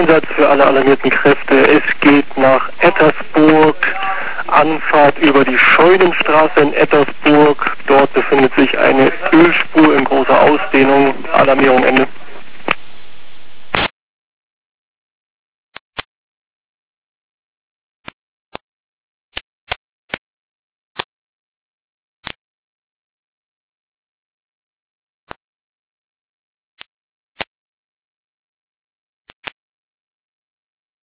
Einsatz für alle alarmierten Kräfte. Es geht nach Ettersburg, Anfahrt über die Scheunenstraße in Ettersburg. Dort befindet sich eine Ölspur in großer Ausdehnung. Alarmierung Ende.